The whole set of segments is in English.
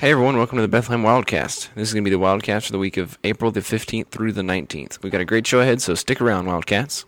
Hey everyone, welcome to the Bethlehem Wildcast. This is going to be the Wildcast for the week of April the 15th through the 19th. We've got a great show ahead, so stick around, Wildcats.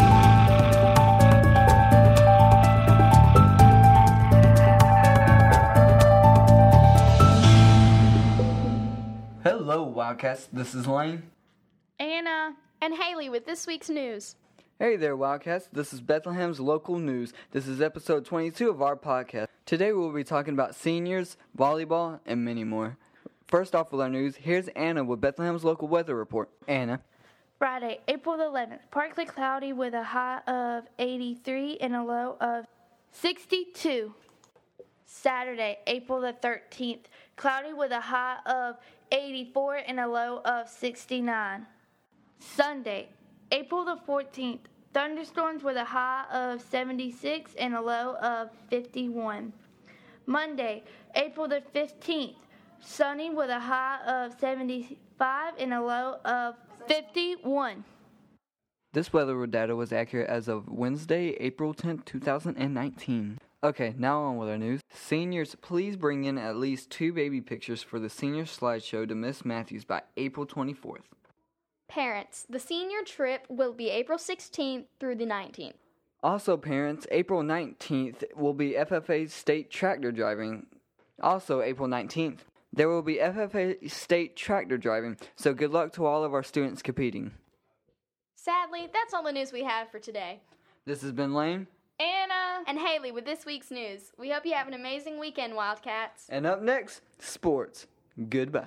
Hello, Wildcats. This is Lane. Anna. And Haley with this week's news. Hey there, Wildcats. This is Bethlehem's local news. This is episode 22 of our podcast. Today we'll be talking about seniors, volleyball, and many more. First off with our news, here's Anna with Bethlehem's local weather report. Anna. Friday, April the 11th. Partly cloudy with a high of 83 and a low of 62. Saturday, April the 13th. Cloudy with a high of 84 and a low of 69. Sunday, April the 14th. Thunderstorms with a high of 76 and a low of 51. Monday, April the 15th. Sunny with a high of 75 and a low of 51. This weather data was accurate as of Wednesday, April 10th, 2019. Okay, now on with our news. Seniors, please bring in at least 2 baby pictures for the senior slideshow to Miss Matthews by April 24th. Parents, the senior trip will be April 16th through the 19th. Also, parents, April 19th will be FFA State Tractor Driving. Also, April 19th, there will be FFA State Tractor Driving, so good luck to all of our students competing. Sadly, that's all the news we have for today. This has been Lane. Anna. And Haley with this week's news. We hope you have an amazing weekend, Wildcats. And up next, sports. Goodbye.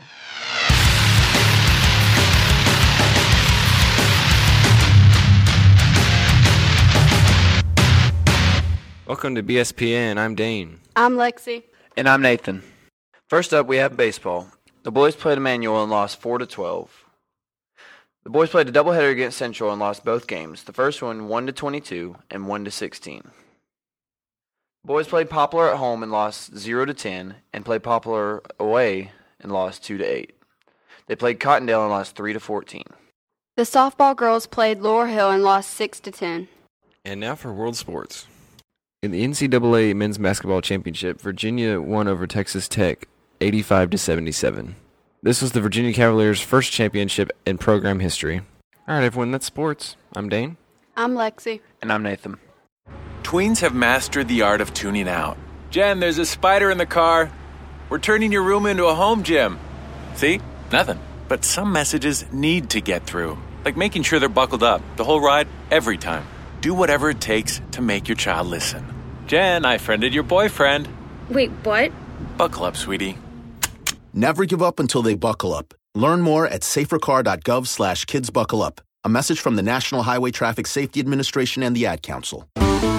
Welcome to BSPN. I'm Dane. I'm Lexi. And I'm Nathan. First up, we have baseball. The boys played Emmanuel and lost 4-12. The boys played a doubleheader against Central and lost both games. The first one 1-22 and 1-16. The boys played Poplar at home and lost 0-10 and played Poplar away and lost 2-8. They played Cottondale and lost 3-14. The softball girls played Laurel Hill and lost 6-10. And now for world sports. In the NCAA Men's Basketball Championship, Virginia won over Texas Tech 85-77. This was the Virginia Cavaliers' first championship in program history. All right, everyone, that's sports. I'm Dane. I'm Lexi. And I'm Nathan. Tweens have mastered the art of tuning out. Jen, there's a spider in the car. We're turning your room into a home gym. See? Nothing. But some messages need to get through. Like making sure they're buckled up the whole ride, every time. Do whatever it takes to make your child listen. Jen, I friended your boyfriend. Wait, what? Buckle up, sweetie. Never give up until they buckle up. Learn more at safercar.gov/kidsbuckleup. A message from the National Highway Traffic Safety Administration and the Ad Council.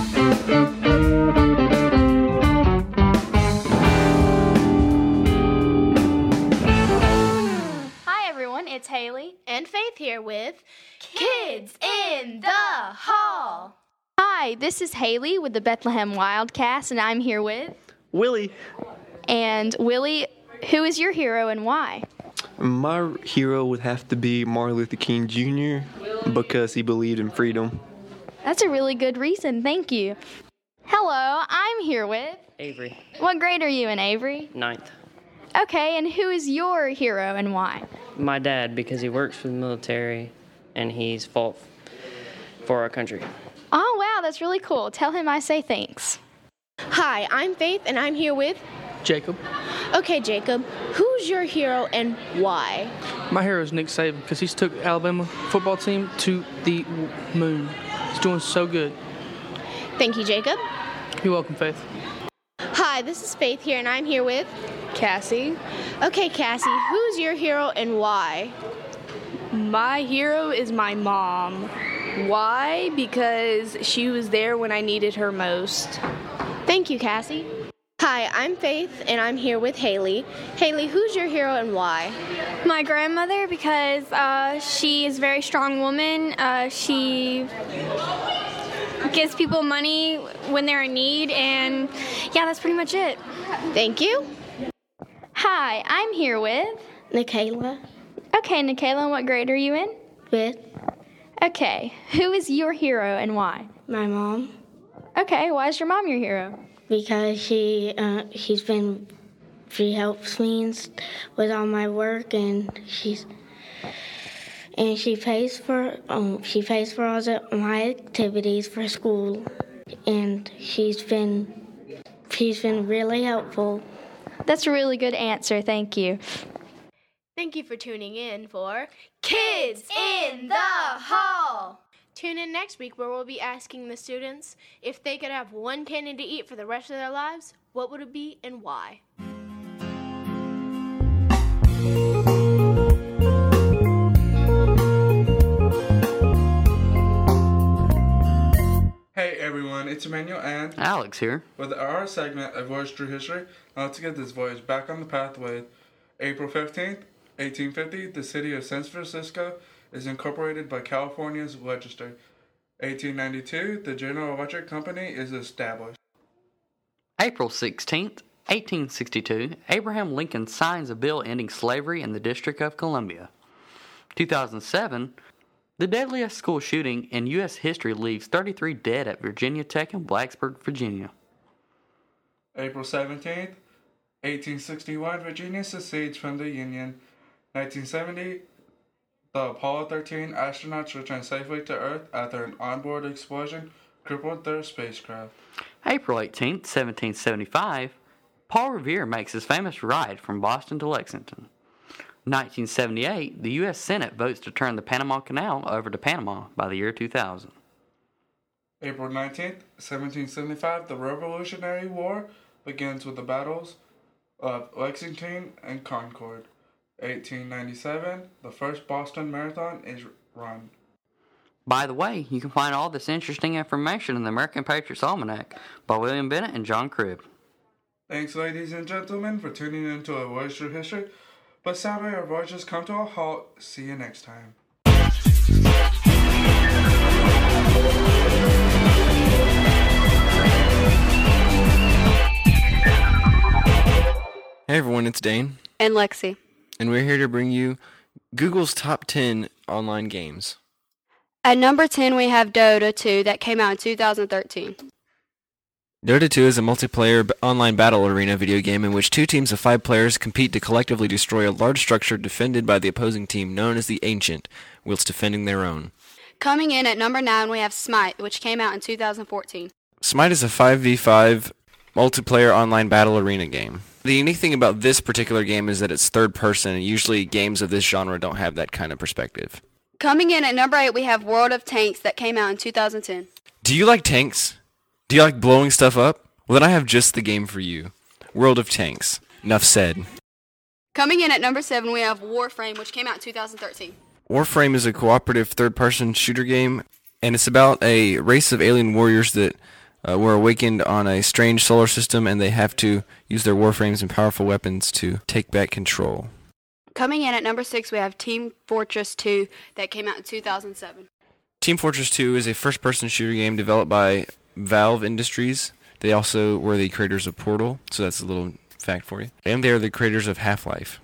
Hi, everyone. It's Haley. And Faith here with Kids in the Hall. Hi, this is Haley with the Bethlehem Wildcast, and I'm here with Willie. And Willie, who is your hero and why? My hero would have to be Martin Luther King Jr. because he believed in freedom. That's a really good reason. Thank you. Hello, I'm here with Avery. What grade are you in, Avery? 9th. Okay, and who is your hero and why? My dad, because he works for the military and he's fought for our country. Oh, wow, that's really cool. Tell him I say thanks. Hi, I'm Faith, and I'm here with Jacob. Okay, Jacob, who's your hero and why? My hero is Nick Saban because he's took Alabama football team to the moon. He's doing so good. Thank you, Jacob. You're welcome, Faith. Hi, this is Faith here, and I'm here with Cassie. Okay, Cassie, who's your hero and why? My hero is my mom. Why? Because she was there when I needed her most. Thank you, Cassie. Hi, I'm Faith, and I'm here with Haley. Haley, who's your hero and why? My grandmother, because she is a very strong woman. She gives people money when they're in need, and yeah, that's pretty much it. Thank you. Hi, I'm here with Nikayla. Okay, Nikayla, what grade are you in? 5th. Okay, who is your hero and why? My mom. Okay, why is your mom your hero? Because she's been she helps me with all my work, and she pays for all my activities for school, and she's been really helpful. That's a really good answer. Thank you. Thank you for tuning in for Kids in the Hall. Tune in next week where we'll be asking the students if they could have one candy to eat for the rest of their lives, what would it be and why? Hey everyone, it's Emmanuel and Alex here. With our segment of Voyage Through History, let's get this voyage back on the path with April 15th, 1850, the city of San Francisco is incorporated by California's legislature. 1892, the General Electric Company is established. April 16th, 1862, Abraham Lincoln signs a bill ending slavery in the District of Columbia. 2007, the deadliest school shooting in U.S. history leaves 33 dead at Virginia Tech in Blacksburg, Virginia. April 17th, 1861, Virginia secedes from the Union. 1970, the Apollo 13 astronauts return safely to Earth after an onboard explosion crippled their spacecraft. April 18th, 1775, Paul Revere makes his famous ride from Boston to Lexington. 1978, the U.S. Senate votes to turn the Panama Canal over to Panama by the year 2000. April 19th, 1775, the Revolutionary War begins with the battles of Lexington and Concord. 1897, the first Boston Marathon is run. By the way, you can find all this interesting information in the American Patriots Almanac by William Bennett and John Cribb. Thanks, ladies and gentlemen, for tuning in to A Voyage Through History. But sadly, our voyages come to a halt. See you next time. Hey everyone, it's Dane. And Lexi. And we're here to bring you Google's top 10 online games. At number 10, we have Dota 2 that came out in 2013. Dota 2 is a multiplayer online battle arena video game in which two teams of 5 players compete to collectively destroy a large structure defended by the opposing team known as the Ancient, whilst defending their own. Coming in at number 9, we have Smite, which came out in 2014. Smite is a 5v5 multiplayer online battle arena game. The unique thing about this particular game is that it's third person, and usually games of this genre don't have that kind of perspective. Coming in at number 8, we have World of Tanks that came out in 2010. Do you like tanks? Do you like blowing stuff up? Well, then I have just the game for you. World of Tanks. Enough said. Coming in at number 7, we have Warframe, which came out in 2013. Warframe is a cooperative third-person shooter game, and it's about a race of alien warriors that were awakened on a strange solar system, and they have to use their warframes and powerful weapons to take back control. Coming in at number 6, we have Team Fortress 2 that came out in 2007. Team Fortress 2 is a first-person shooter game developed by Valve Industries. They also were the creators of Portal, so that's a little fact for you. And they are the creators of Half-Life.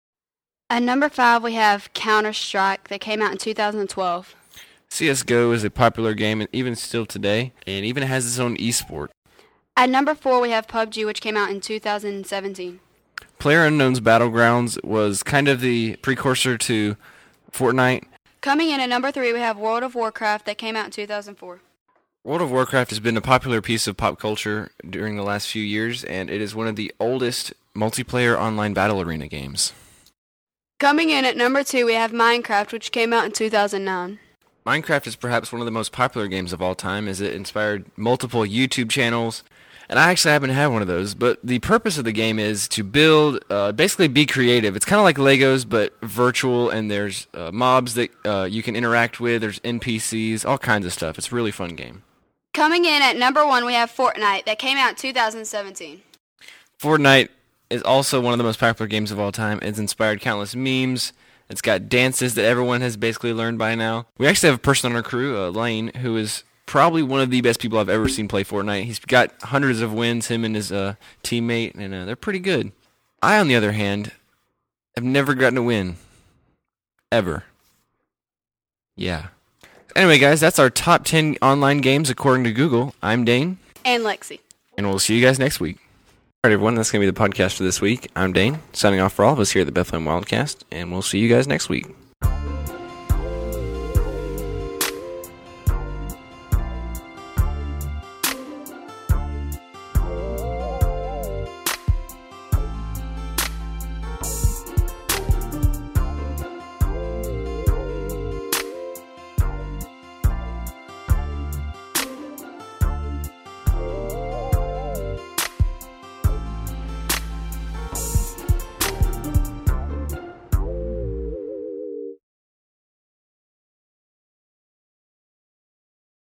At number 5, we have Counter-Strike that came out in 2012. CSGO is a popular game, even still today, and even has its own esport. At number 4, we have PUBG, which came out in 2017. PlayerUnknown's Battlegrounds was kind of the precursor to Fortnite. Coming in at number 3, we have World of Warcraft that came out in 2004. World of Warcraft has been a popular piece of pop culture during the last few years, and it is one of the oldest multiplayer online battle arena games. Coming in at number 2, we have Minecraft, which came out in 2009. Minecraft is perhaps one of the most popular games of all time, as it inspired multiple YouTube channels, and I actually happen to have one of those. But the purpose of the game is to build, basically be creative. It's kind of like Legos, but virtual, and there's mobs that you can interact with, there's NPCs, all kinds of stuff. It's a really fun game. Coming in at number 1, we have Fortnite that came out in 2017. Fortnite is also one of the most popular games of all time. It's inspired countless memes. It's got dances that everyone has basically learned by now. We actually have a person on our crew, Lane, who is probably one of the best people I've ever seen play Fortnite. He's got hundreds of wins, him and his teammate, and they're pretty good. I, on the other hand, have never gotten a win. Ever. Yeah. Anyway, guys, that's our top 10 online games according to Google. I'm Dane. And Lexi. And we'll see you guys next week. All right, everyone, that's going to be the podcast for this week. I'm Dane, signing off for all of us here at the Bethlehem Wildcast, and we'll see you guys next week.